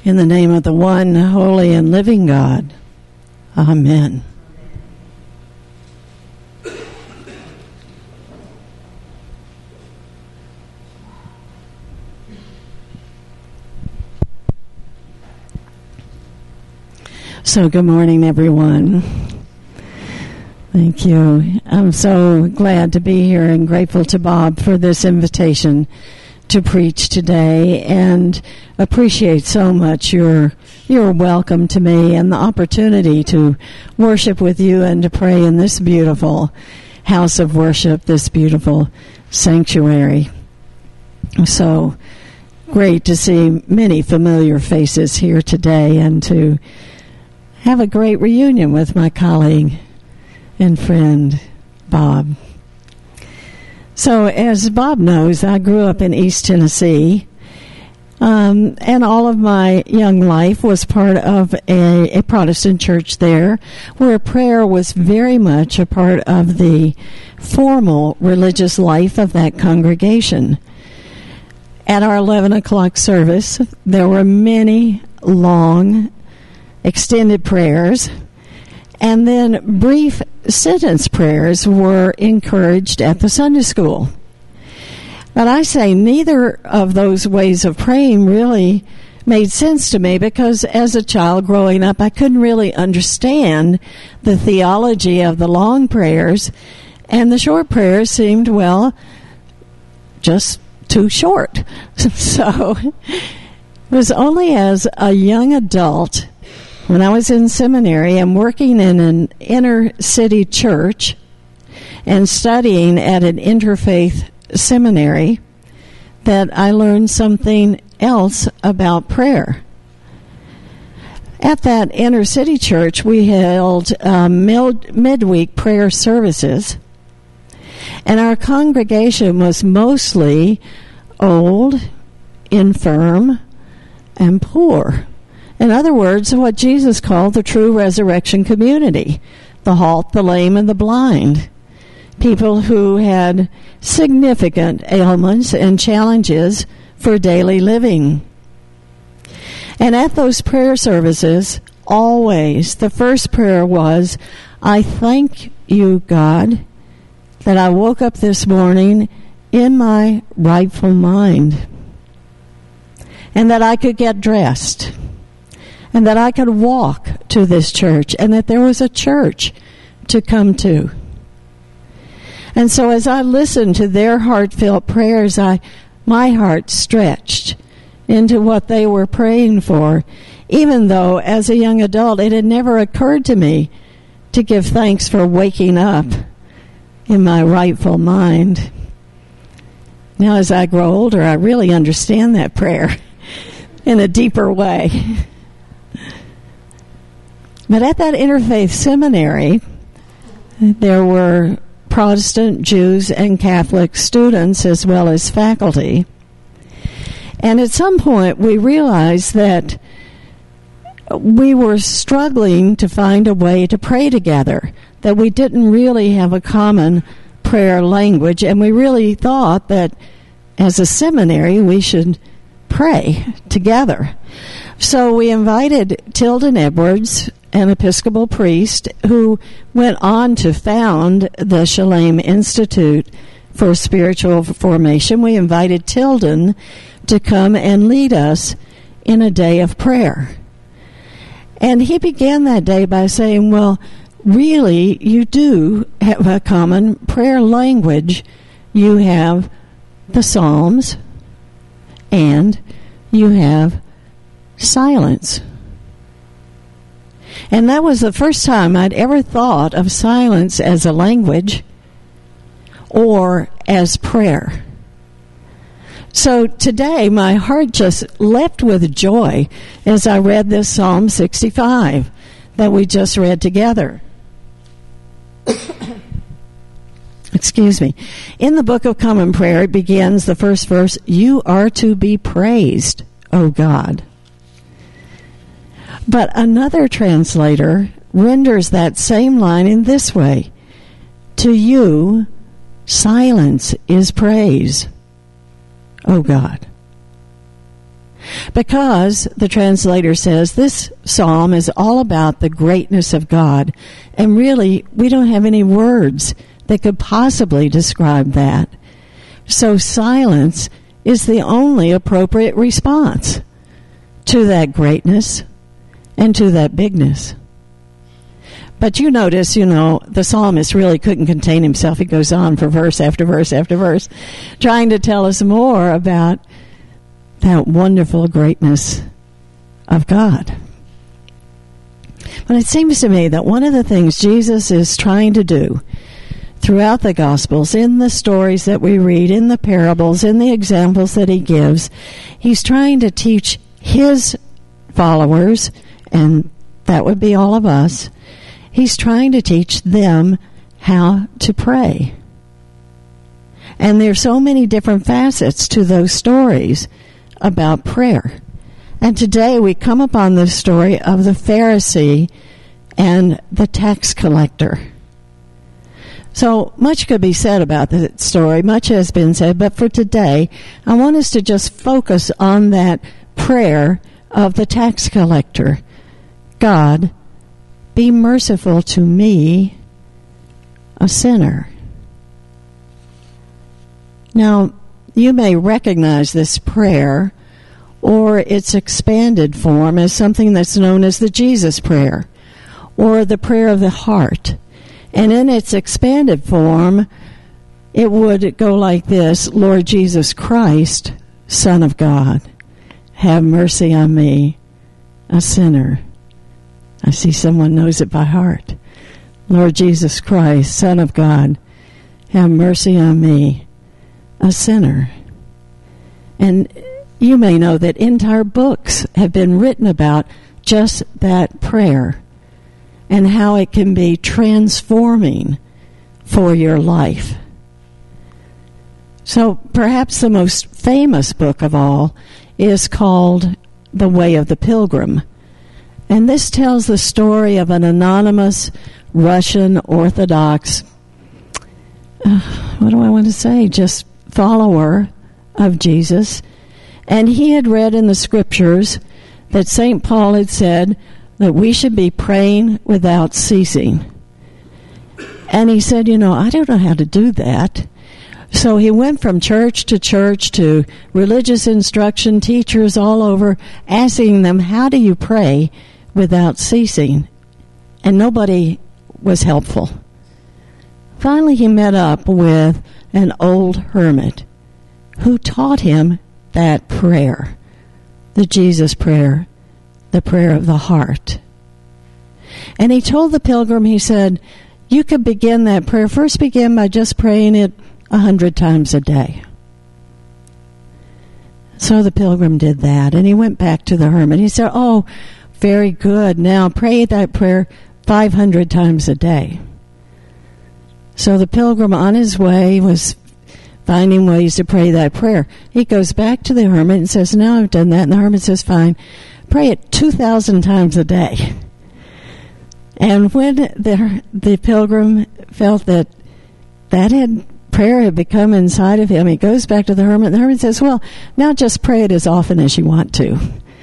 In the name of the one holy and living God. Amen. So good morning, everyone. Thank you. I'm so glad to be here and grateful to Bob for this invitation to preach today, and appreciate so much your welcome to me and the opportunity to worship with you and to pray in this beautiful house of worship, this beautiful sanctuary. So great to see many familiar faces here today and to have a great reunion with my colleague and friend, Bob. So, as Bob knows, I grew up in East Tennessee, and all of my young life was part of a Protestant church there, where prayer was very much a part of the formal religious life of that congregation. At our 11 o'clock service, there were many long, extended prayers, and then brief sentence prayers were encouraged at the Sunday school. But I say neither of those ways of praying really made sense to me, because as a child growing up, I couldn't really understand the theology of the long prayers, and the short prayers seemed, well, just too short. So it was only as a young adult, when I was in seminary and working in an inner city church and studying at an interfaith seminary, that I learned something else about prayer. At that inner city church, we held midweek prayer services, and our congregation was mostly old, infirm, and poor. In other words, what Jesus called the true resurrection community, the halt, the lame, and the blind. People who had significant ailments and challenges for daily living. And at those prayer services, always, the first prayer was, I thank you, God, that I woke up this morning in my rightful mind, and that I could get dressed, and that I could walk to this church, and that there was a church to come to. And so as I listened to their heartfelt prayers, my heart stretched into what they were praying for, even though as a young adult it had never occurred to me to give thanks for waking up in my rightful mind. Now as I grow older, I really understand that prayer in a deeper way. But at that interfaith seminary, there were Protestant, Jews, and Catholic students as well as faculty. And at some point we realized that we were struggling to find a way to pray together, that we didn't really have a common prayer language, and we really thought that as a seminary we should pray together. So we invited Tilden Edwards, an Episcopal priest who went on to found the Shalem Institute for Spiritual Formation. We invited Tilden to come and lead us in a day of prayer. And he began that day by saying, well, really, you do have a common prayer language. You have the Psalms, and you have silence. And that was the first time I'd ever thought of silence as a language or as prayer. So today my heart just leapt with joy as I read this Psalm 65 that we just read together. Excuse me. In the Book of Common Prayer, it begins the first verse, "You are to be praised, O God." But another translator renders that same line in this way, "To you, silence is praise, O God." Because, the translator says, this psalm is all about the greatness of God. And really, we don't have any words that could possibly describe that. So silence is the only appropriate response to that greatness and to that bigness. But you notice, the psalmist really couldn't contain himself. He goes on for verse after verse after verse, trying to tell us more about that wonderful greatness of God. But it seems to me that one of the things Jesus is trying to do throughout the Gospels, in the stories that we read, in the parables, in the examples that he gives, he's trying to teach his followers, and that would be all of us, he's trying to teach them how to pray. And there's so many different facets to those stories about prayer. And today we come upon the story of the Pharisee and the tax collector. So much could be said about the story, much has been said, but for today, I want us to just focus on that prayer of the tax collector. God, be merciful to me, a sinner. Now, you may recognize this prayer or its expanded form as something that's known as the Jesus prayer or the prayer of the heart. And in its expanded form, it would go like this: Lord Jesus Christ, Son of God, have mercy on me, a sinner. I see someone knows it by heart. Lord Jesus Christ, Son of God, have mercy on me, a sinner. And you may know that entire books have been written about just that prayer and how it can be transforming for your life. So perhaps the most famous book of all is called The Way of the Pilgrim. And this tells the story of an anonymous Russian Orthodox, just follower of Jesus. And he had read in the scriptures that St. Paul had said that we should be praying without ceasing. And he said, I don't know how to do that. So he went from church to religious instruction teachers all over, asking them, how do you pray without ceasing? And nobody was helpful. Finally, he met up with an old hermit who taught him that prayer, the Jesus prayer, the prayer of the heart. And he told the pilgrim, he said, you could begin that prayer. First begin by just praying it 100 times a day. So the pilgrim did that, and he went back to the hermit. He said, oh, very good. Now pray that prayer 500 times a day. So the pilgrim on his way was finding ways to pray that prayer. He goes back to the hermit and says, now I've done that. And the hermit says, fine, pray it 2,000 times a day. And when the pilgrim felt that prayer had become inside of him, he goes back to the hermit. The hermit says, well, now just pray it as often as you want to.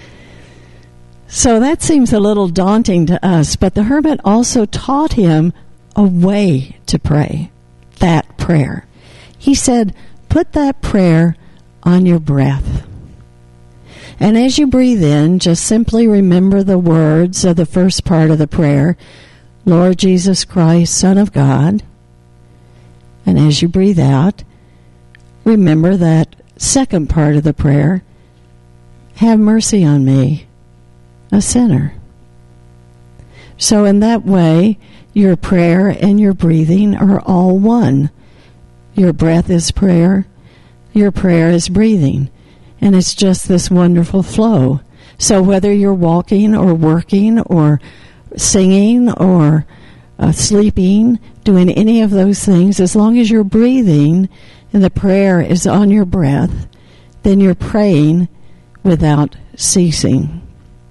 So that seems a little daunting to us, but the hermit also taught him a way to pray that prayer. He said, put that prayer on your breath. And as you breathe in, just simply remember the words of the first part of the prayer, Lord Jesus Christ, Son of God. And as you breathe out, remember that second part of the prayer, have mercy on me, a sinner. So in that way, your prayer and your breathing are all one. Your breath is prayer, your prayer is breathing. And it's just this wonderful flow. So whether you're walking or working or singing or sleeping, doing any of those things, as long as you're breathing and the prayer is on your breath, then you're praying without ceasing.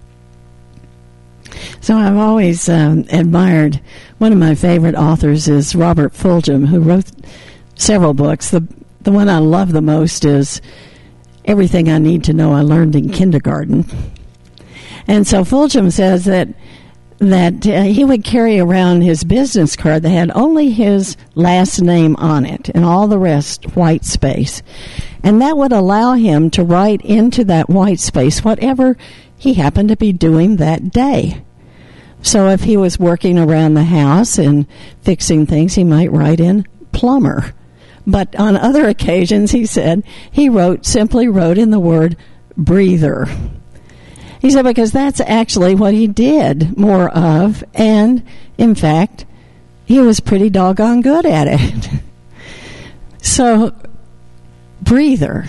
So I've always admired, one of my favorite authors is Robert Fulghum, who wrote several books. The one I love the most is everything I need to know I learned in kindergarten. And so Fulgham says that he would carry around his business card that had only his last name on it and all the rest white space. And that would allow him to write into that white space whatever he happened to be doing that day. So if he was working around the house and fixing things, he might write in plumber. But on other occasions, he said, he simply wrote in the word breather. He said because that's actually what he did more of, and in fact, he was pretty doggone good at it. So, breather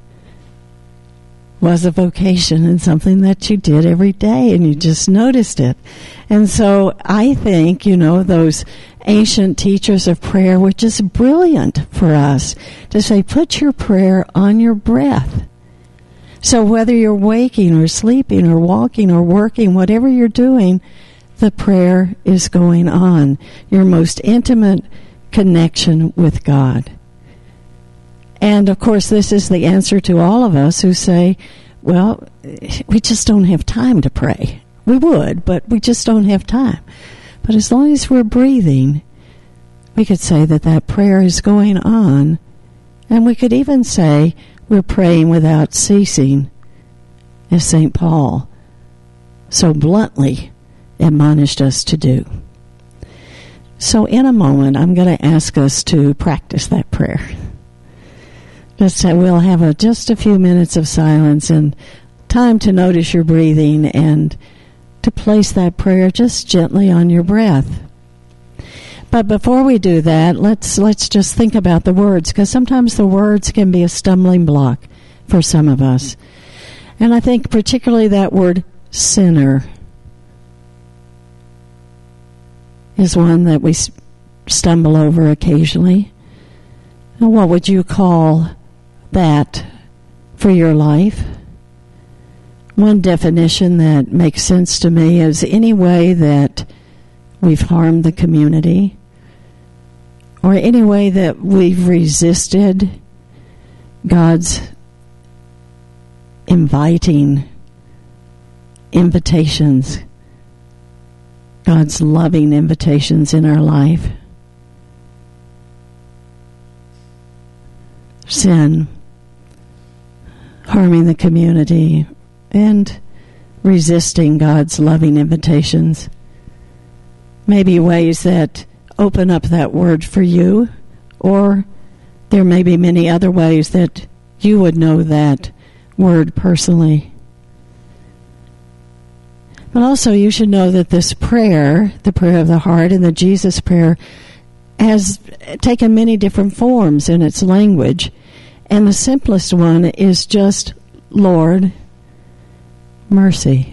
was a vocation and something that you did every day, and you just noticed it. And so I think, those ancient teachers of prayer were just brilliant for us to say, put your prayer on your breath. So whether you're waking or sleeping or walking or working, whatever you're doing, the prayer is going on. Your most intimate connection with God. And, of course, this is the answer to all of us who say, well, we just don't have time to pray. We would, but we just don't have time. But as long as we're breathing, we could say that prayer is going on. And we could even say we're praying without ceasing, as St. Paul so bluntly admonished us to do. So in a moment, I'm going to ask us to practice that prayer. We'll have just a few minutes of silence and time to notice your breathing and to place that prayer just gently on your breath. But before we do that, let's just think about the words, because sometimes the words can be a stumbling block for some of us. And I think particularly that word sinner is one that we stumble over occasionally. And what would you call that for your life? One definition that makes sense to me is any way that we've harmed the community, or any way that we've resisted God's inviting invitations, God's loving invitations in our life. Sin, harming the community, and resisting God's loving invitations. Maybe ways that open up that word for you, or there may be many other ways that you would know that word personally. But also you should know that this prayer, the prayer of the heart and the Jesus prayer, has taken many different forms in its language. And the simplest one is just, Lord, mercy.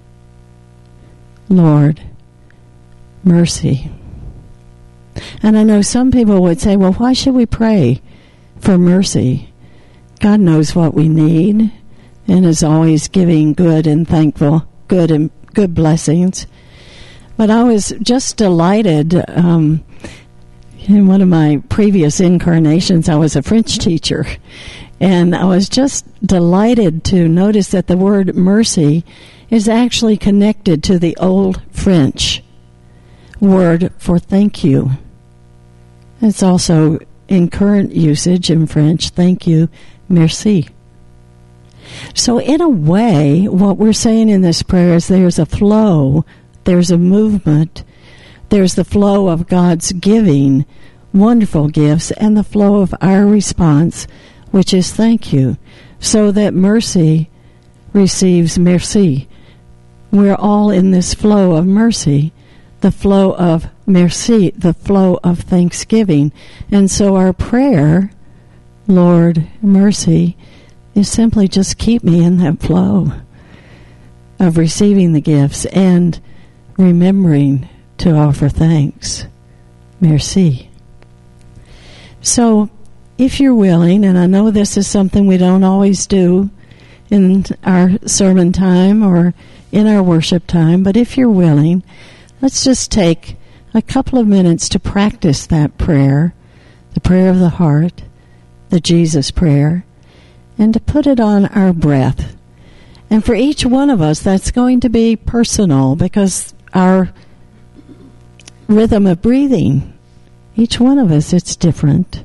Lord, mercy. And I know some people would say, well, why should we pray for mercy? God knows what we need and is always giving good and thankful, good blessings. But I was just delighted. In one of my previous incarnations, I was a French teacher. And I was just delighted to notice that the word mercy is actually connected to the old French word for thank you. It's also in current usage in French, thank you, merci. So in a way, what we're saying in this prayer is there's a flow, there's a movement, there's the flow of God's giving wonderful gifts and the flow of our response, which is thank you, so that mercy receives merci. We're all in this flow of mercy, the flow of merci, the flow of thanksgiving. And so our prayer, Lord, mercy, is simply just keep me in that flow of receiving the gifts and remembering to offer thanks. Merci. So, if you're willing, and I know this is something we don't always do in our sermon time or in our worship time, but if you're willing, let's just take a couple of minutes to practice that prayer, the prayer of the heart, the Jesus prayer, and to put it on our breath. And for each one of us, that's going to be personal because our rhythm of breathing, each one of us, it's different.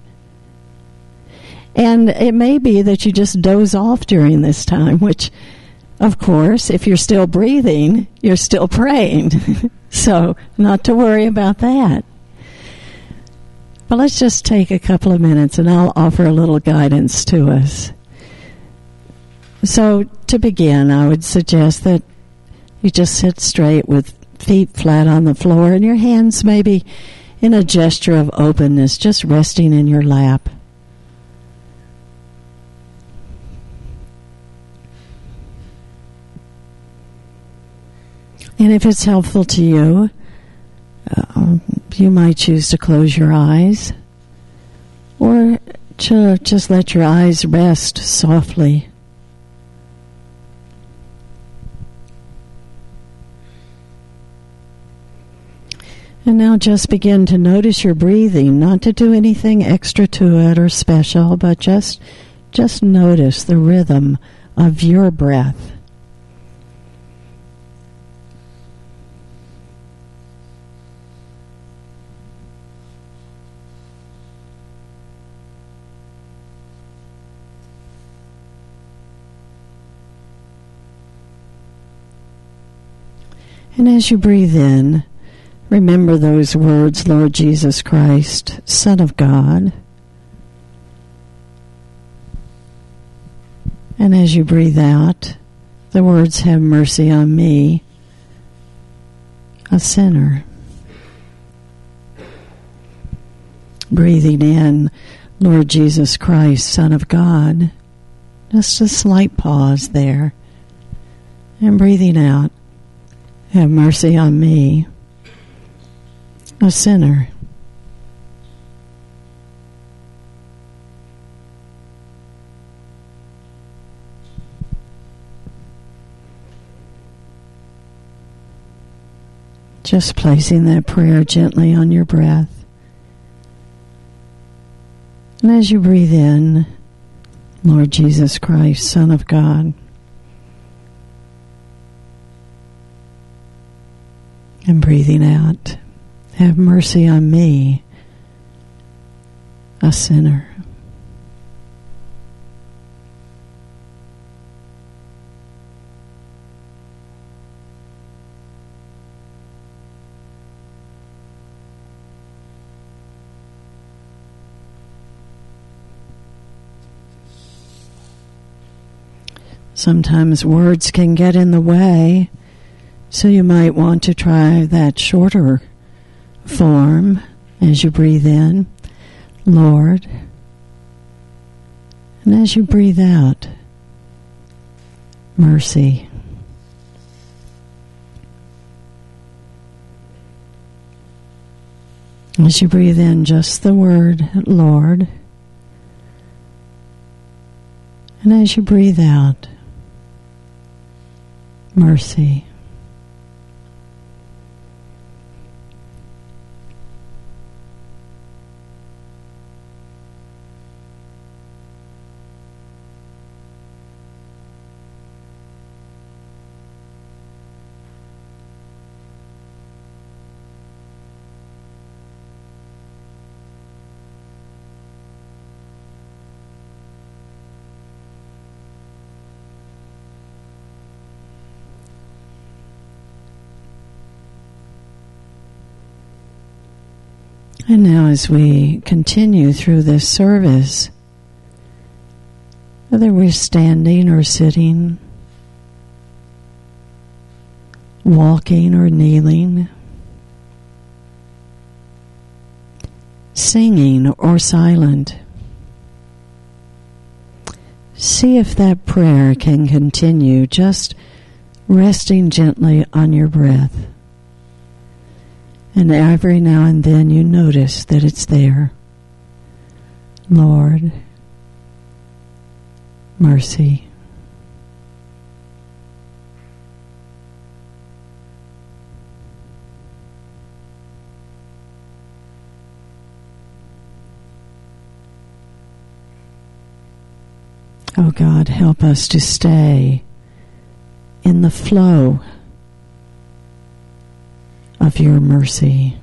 And it may be that you just doze off during this time, which, of course, if you're still breathing, you're still praying. So, not to worry about that. But let's just take a couple of minutes and I'll offer a little guidance to us. So, to begin, I would suggest that you just sit straight with feet flat on the floor and your hands maybe in a gesture of openness, just resting in your lap. And if it's helpful to you, you might choose to close your eyes or to just let your eyes rest softly. And now just begin to notice your breathing, not to do anything extra to it or special, but just notice the rhythm of your breath. And as you breathe in, remember those words, Lord Jesus Christ, Son of God. And as you breathe out, the words, have mercy on me, a sinner. Breathing in, Lord Jesus Christ, Son of God. Just a slight pause there. And breathing out, have mercy on me, a sinner. Just placing that prayer gently on your breath. And as you breathe in, Lord Jesus Christ, Son of God. And breathing out, have mercy on me, a sinner. Sometimes words can get in the way, so you might want to try that shorter form as you breathe in, Lord. And as you breathe out, mercy. As you breathe in, just the word, Lord. And as you breathe out, mercy. And now as we continue through this service, whether we're standing or sitting, walking or kneeling, singing or silent, see if that prayer can continue, just resting gently on your breath. And every now and then you notice that it's there. Lord, mercy. Oh God, help us to stay in the flow of your mercy.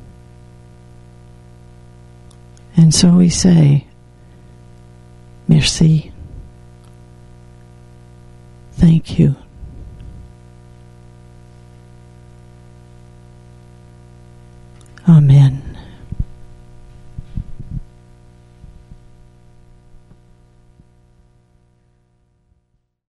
And so we say, merci. Thank you. Amen.